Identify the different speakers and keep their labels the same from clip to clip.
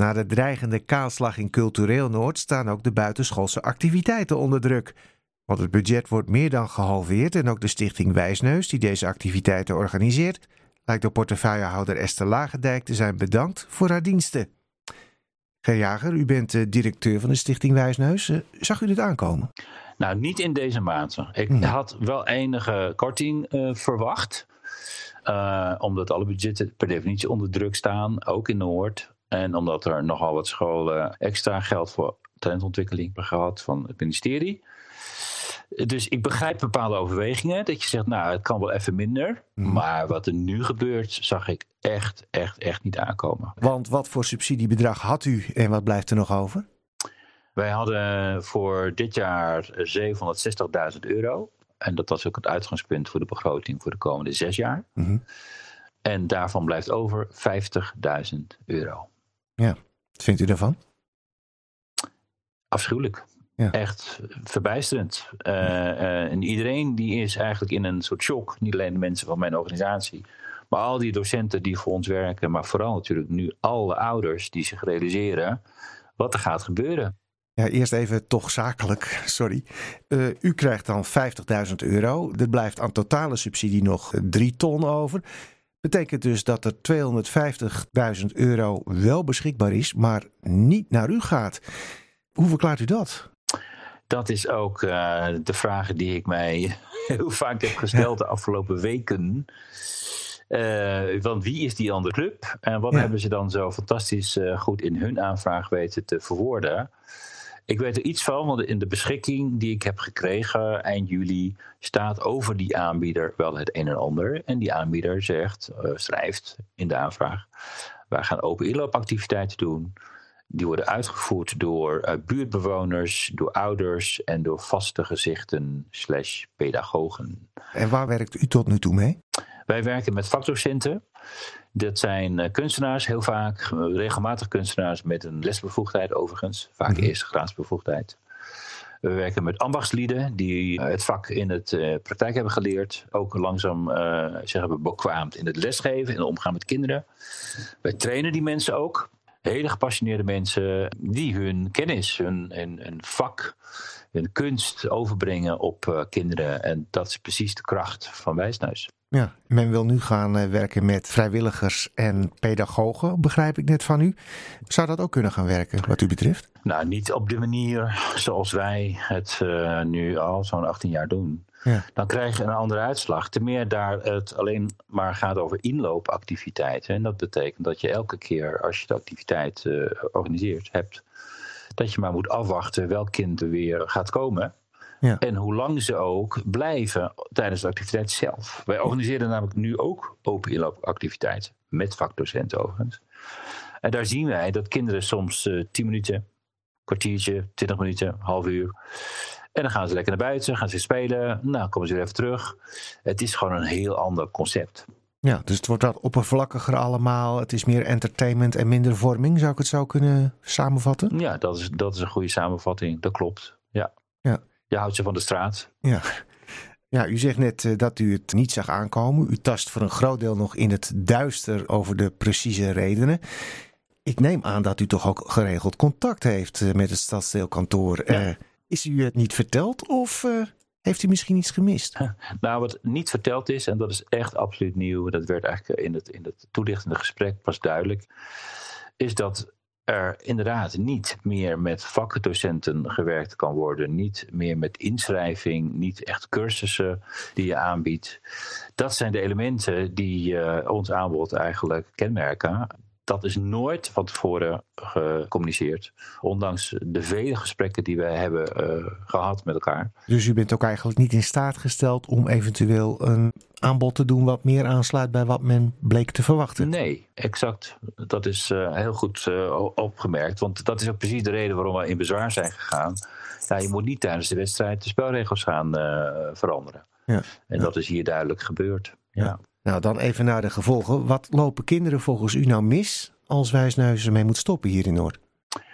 Speaker 1: Na de dreigende kaalslag in Cultureel Noord staan ook de buitenschoolse activiteiten onder druk. Want het budget wordt meer dan gehalveerd en ook de stichting Wijsneus, die deze activiteiten organiseert, lijkt door portefeuillehouder Esther Lagendijk te zijn bedankt voor haar diensten. Ger Jager, u bent directeur van de stichting Wijsneus. Zag u dit aankomen?
Speaker 2: Nou, niet in deze mate. Ik had wel enige korting verwacht. Omdat alle budgetten per definitie onder druk staan, ook in Noord. En omdat er nogal wat scholen extra geld voor talentontwikkeling hebben gehad van het ministerie. Dus ik begrijp bepaalde overwegingen. Dat je zegt, nou, het kan wel even minder. Maar wat er nu gebeurt, zag ik echt niet aankomen.
Speaker 1: Want wat voor subsidiebedrag had u en wat blijft er nog over?
Speaker 2: Wij hadden voor dit jaar €760.000. En dat was ook het uitgangspunt voor de begroting voor de komende 6 jaar. En daarvan blijft over €50.000.
Speaker 1: Ja, wat vindt u daarvan?
Speaker 2: Afschuwelijk.
Speaker 1: Ja.
Speaker 2: Echt verbijsterend. En iedereen die is eigenlijk in een soort shock. Niet alleen de mensen van mijn organisatie. Maar al die docenten die voor ons werken. Maar vooral natuurlijk nu alle ouders die zich realiseren wat er gaat gebeuren.
Speaker 1: Ja, eerst even toch zakelijk, sorry. U krijgt dan €50.000. Er blijft aan totale subsidie nog 3 ton over. Betekent dus dat er €250.000 wel beschikbaar is, maar niet naar u gaat. Hoe verklaart u dat?
Speaker 2: Dat is ook de vraag die ik mij heel vaak heb gesteld de afgelopen weken. Want wie is die andere club? En wat hebben ze dan zo fantastisch goed in hun aanvraag weten te verwoorden? Ik weet er iets van, want in de beschikking die ik heb gekregen eind juli staat over die aanbieder wel het een en ander. En die aanbieder schrijft in de aanvraag, wij gaan open inloopactiviteiten doen. Die worden uitgevoerd door buurtbewoners, door ouders en door vaste gezichten / pedagogen.
Speaker 1: En waar werkt u tot nu toe mee?
Speaker 2: Wij werken met vakdocenten. Dat zijn kunstenaars, heel vaak regelmatig kunstenaars met een lesbevoegdheid overigens. Vaak eerste graadsbevoegdheid. We werken met ambachtslieden die het vak in het praktijk hebben geleerd. Ook langzaam zich hebben bekwaamd in het lesgeven en omgaan met kinderen. Wij trainen die mensen ook. Hele gepassioneerde mensen die hun kennis, hun vak, hun kunst overbrengen op kinderen. En dat is precies de kracht van Wijsneus.
Speaker 1: Ja, men wil nu gaan werken met vrijwilligers en pedagogen, begrijp ik net van u. Zou dat ook kunnen gaan werken, wat u betreft?
Speaker 2: Nou, niet op de manier zoals wij het nu al zo'n 18 jaar doen. Ja. Dan krijg je een andere uitslag. Ten meer daar het alleen maar gaat over inloopactiviteiten. En dat betekent dat je elke keer als je de activiteit organiseert hebt, dat je maar moet afwachten welk kind er weer gaat komen. Ja. En hoe lang ze ook blijven tijdens de activiteit zelf. Wij organiseren namelijk nu ook open inloopactiviteiten. Met vakdocenten overigens. En daar zien wij dat kinderen soms 10 minuten, kwartiertje, 20 minuten, half uur. En dan gaan ze lekker naar buiten, gaan ze spelen. Nou, komen ze weer even terug. Het is gewoon een heel ander concept.
Speaker 1: Ja, dus het wordt wat oppervlakkiger allemaal. Het is meer entertainment en minder vorming. Zou ik het zo kunnen samenvatten?
Speaker 2: Ja, dat is een goede samenvatting. Dat klopt, ja. Je houdt ze van de straat.
Speaker 1: Ja, u zegt net dat u het niet zag aankomen. U tast voor een groot deel nog in het duister over de precieze redenen. Ik neem aan dat u toch ook geregeld contact heeft met het stadsdeelkantoor. Ja. Is u het niet verteld of heeft u misschien iets gemist?
Speaker 2: Nou, wat niet verteld is, en dat is echt absoluut nieuw, dat werd eigenlijk in het toelichtende gesprek pas duidelijk, is dat er inderdaad niet meer met vakdocenten gewerkt kan worden. Niet meer met inschrijving, niet echt cursussen die je aanbiedt. Dat zijn de elementen die ons aanbod eigenlijk kenmerken. Dat is nooit van tevoren gecommuniceerd. Ondanks de vele gesprekken die wij hebben gehad met elkaar.
Speaker 1: Dus u bent ook eigenlijk niet in staat gesteld om eventueel een aanbod te doen wat meer aansluit bij wat men bleek te verwachten?
Speaker 2: Nee, exact. Dat is heel goed opgemerkt. Want dat is ook precies de reden waarom we in bezwaar zijn gegaan. Ja, je moet niet tijdens de wedstrijd de spelregels gaan veranderen. Ja. En dat is hier duidelijk gebeurd. Ja.
Speaker 1: Nou, dan even naar de gevolgen. Wat lopen kinderen volgens u nou mis als Wijsneus ermee moet stoppen hier in Noord?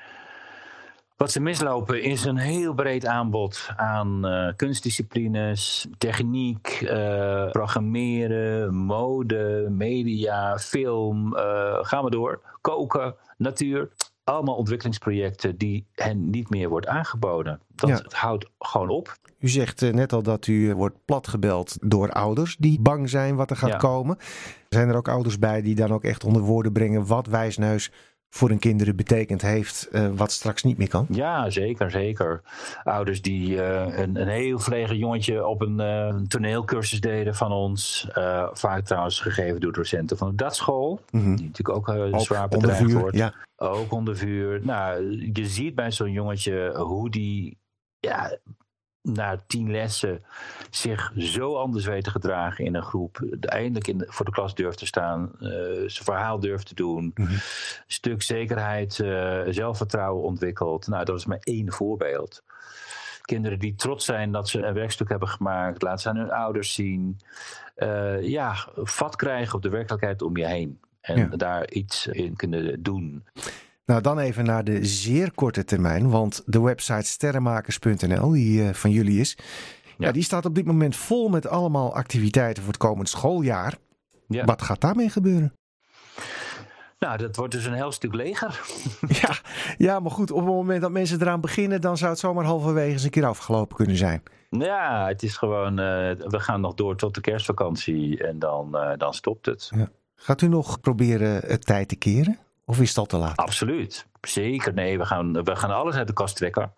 Speaker 2: Wat ze mislopen is een heel breed aanbod aan kunstdisciplines, techniek, programmeren, mode, media, film, gaan we door, koken, natuur. allemaal ontwikkelingsprojecten die hen niet meer wordt aangeboden. Het houdt gewoon op.
Speaker 1: U zegt net al dat u wordt platgebeld door ouders die bang zijn wat er gaat komen. Zijn er ook ouders bij die dan ook echt onder woorden brengen wat Wijsneus voor hun kinderen betekend heeft, wat straks niet meer kan?
Speaker 2: Ja, zeker. Ouders die een heel verlegen jongetje op een toneelcursus deden van ons. Vaak trouwens gegeven door docenten van de DAT-school. Mm-hmm. Die natuurlijk ook zwaar bedreigd wordt. Ja. Ook onder vuur. Nou, je ziet bij zo'n jongetje hoe die na 10 lessen zich zo anders weet te gedragen in een groep. Eindelijk voor de klas durft te staan. Zijn verhaal durft te doen. Mm-hmm. Een stuk zekerheid, zelfvertrouwen ontwikkelt. Nou, dat is maar 1 voorbeeld. Kinderen die trots zijn dat ze een werkstuk hebben gemaakt. Laten ze aan hun ouders zien. Vat krijgen op de werkelijkheid om je heen. En daar iets in kunnen doen.
Speaker 1: Nou, dan even naar de zeer korte termijn. Want de website sterrenmakers.nl, die van jullie is, die staat op dit moment vol met allemaal activiteiten voor het komend schooljaar. Ja. Wat gaat daarmee gebeuren?
Speaker 2: Nou, dat wordt dus een heel stuk leger.
Speaker 1: Ja, maar goed, op het moment dat mensen eraan beginnen, dan zou het zomaar halverwege eens een keer afgelopen kunnen zijn.
Speaker 2: Ja, het is gewoon, we gaan nog door tot de kerstvakantie en dan stopt het. Ja.
Speaker 1: Gaat u nog proberen het tijd te keren? Of is dat te laat?
Speaker 2: Absoluut. Zeker. Nee, we gaan alles uit de kast trekken.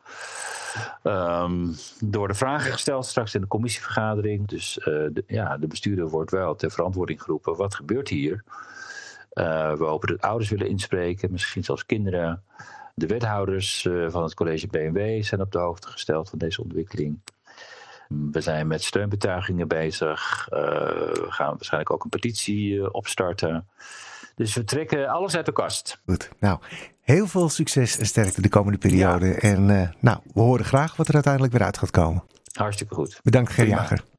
Speaker 2: Door de vragen gesteld straks in de commissievergadering. Dus de bestuurder wordt wel ter verantwoording geroepen. Wat gebeurt hier? We hopen dat ouders willen inspreken. Misschien zelfs kinderen. De wethouders van het college BMW zijn op de hoogte gesteld van deze ontwikkeling. We zijn met steunbetuigingen bezig. We gaan waarschijnlijk ook een petitie opstarten. Dus we trekken alles uit de kast.
Speaker 1: Goed. Nou, heel veel succes en sterkte de komende periode. Ja. En we horen graag wat er uiteindelijk weer uit gaat komen.
Speaker 2: Hartstikke goed.
Speaker 1: Bedankt, Ger Jager.